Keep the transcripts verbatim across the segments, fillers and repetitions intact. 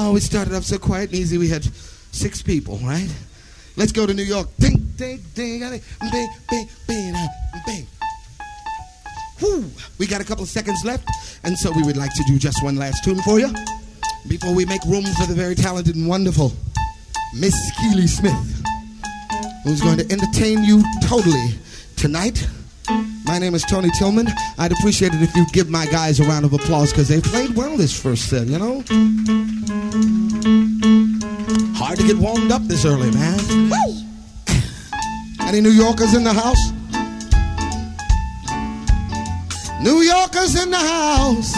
Oh, we started off so quiet and easy. We had six people, right? Let's go to New York. Ding, ding, ding, ding, bing, bing, bing, bing. Whew. We got a couple of seconds left, and so we would like to do just one last tune for you before we make room for the very talented and wonderful Miss Keely Smith, who's going to entertain you totally tonight. My name is Tony Tillman. I'd appreciate it if you'd give my guys a round of applause because they played well this first set, you know? Hard to get warmed up this early, man. Woo! Any New Yorkers in the house? New Yorkers in the house.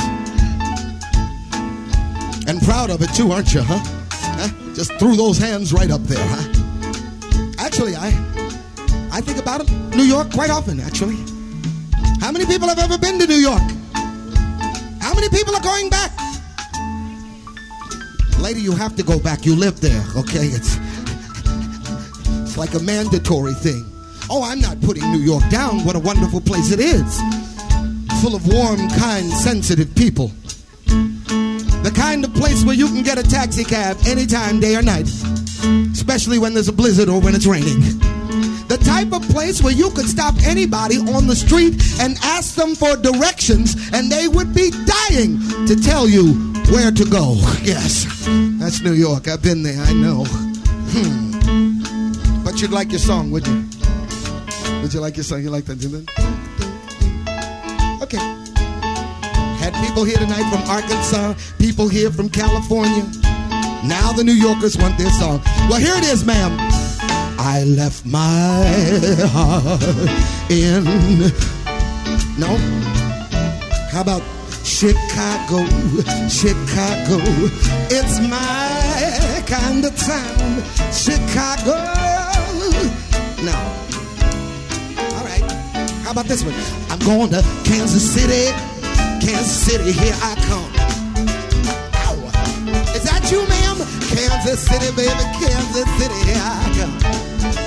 And proud of it too, aren't you, huh? huh? Just threw those hands right up there, huh? Actually, I... I think about it, New York quite often, actually. How many people have ever been to New York? How many people are going back? Lady, you have to go back. You live there, okay? It's, it's like a mandatory thing. Oh, I'm not putting New York down. What a wonderful place it is. Full of warm, kind, sensitive people. The kind of place where you can get a taxi cab anytime, day or night. Especially when there's a blizzard or when it's raining. The type of place where you could stop anybody on the street and ask them for directions and they would be dying to tell you where to go. Yes, that's New York. I've been there, I know. Hmm. But you'd like your song, would you? Would you like your song? You like that? Okay. Had people here tonight from Arkansas, people here from California. Now the New Yorkers want their song. Well, here it is, ma'am. I left my heart in... No? How about Chicago, Chicago? It's my kind of town, Chicago. No. All right. How about this one? I'm going to Kansas City, Kansas City, here I come. Ow. Is that you, ma'am? Kansas City, baby, Kansas City, here I come.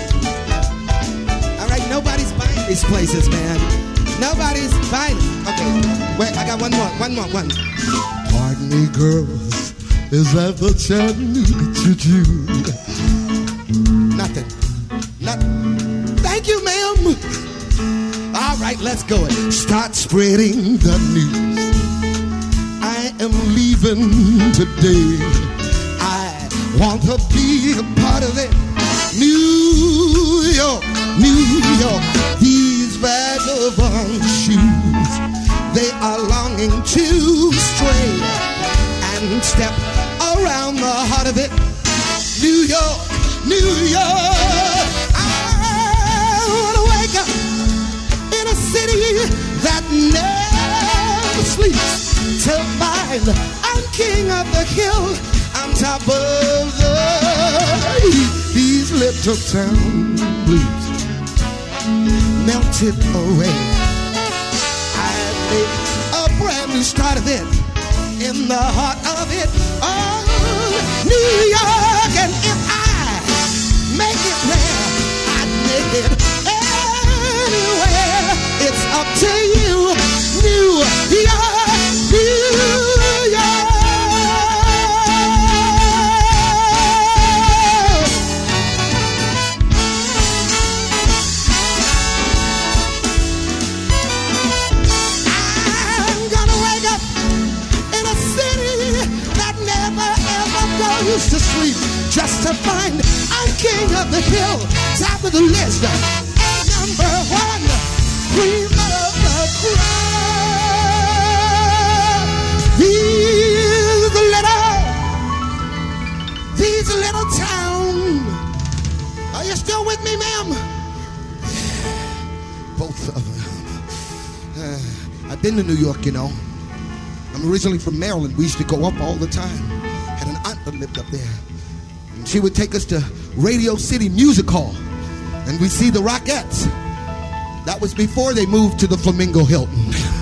Nobody's buying these places, man. Nobody's buying it. Okay, wait, I got one more, one more, one. Pardon me, girls, is that the Chattanooga Choo-choo? Nothing. Nothing. Thank you, ma'am. All right, let's go. Start spreading the news. I am leaving today. I want to be a part of it. New York, New York, these vagabond shoes, they are longing to stray and step around the heart of it. New York, New York, I want to wake up in a city that never sleeps till find I'm king of the hill, I'm top of the heap. These little town blues melted away. I made a brand new start of it in the heart of it. Oh, New York, and if I make it there, I'd make it anywhere. It's up to you, New York, New York. To sleep just to find I'm king of the hill, top of the list, and number one, cream of the crop. These little, these little town. Are you still with me, ma'am? Both of them. Uh, I've been to New York, you know. I'm originally from Maryland. We used to go up all the time. Had an aunt that lived up there. And she would take us to Radio City Music Hall. And we'd see the Rockettes. That was before they moved to the Flamingo Hilton.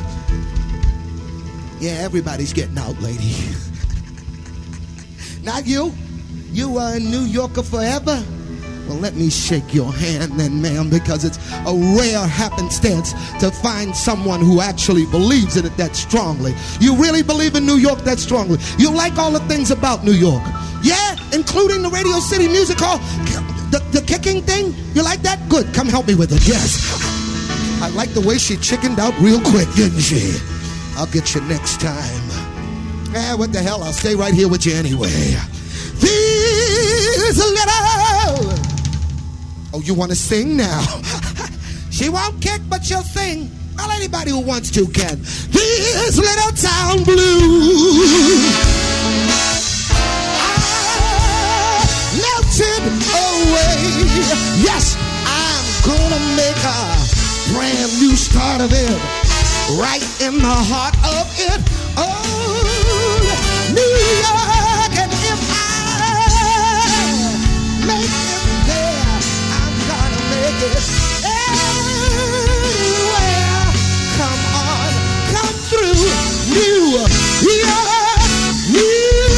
Yeah, everybody's getting out, lady. Not you. You are a New Yorker forever. Well, let me shake your hand then, ma'am, because it's a rare happenstance to find someone who actually believes in it that strongly. You really believe in New York that strongly. You like all the things about New York. Yeah, including the Radio City Music Hall. The, the kicking thing, you like that? Good, come help me with it, yes. I like the way she chickened out real quick, didn't she? I'll get you next time. Eh, what the hell, I'll stay right here with you anyway. These little... Oh, you want to sing now? She won't kick, but she'll sing. Well, anybody who wants to can. These little town blues are melted away. Yes, I'm gonna make a brand new start of it. Right in the heart of it. Oh, New York. And if I make it there, I'm gonna make it anywhere. Come on, come through New York, New York.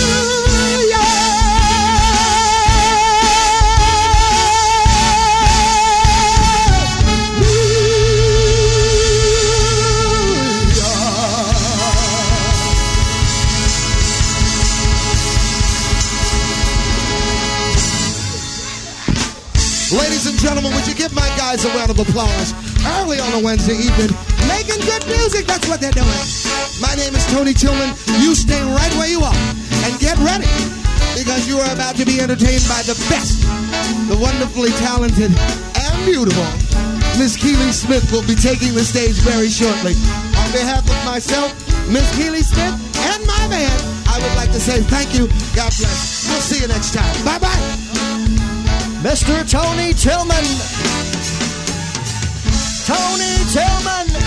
Ladies and gentlemen, would you give my guys a round of applause early on a Wednesday evening? Making good music, that's what they're doing. My name is Tony Tillman. You stay right where you are and get ready, because you are about to be entertained by the best, the wonderfully talented and beautiful Miss Keely Smith will be taking the stage very shortly. On behalf of myself, Miss Keely Smith, and my man, I would like to say thank you. God bless. We'll see you next time. Bye-bye. Mister Tony Tillman. Tony Tillman.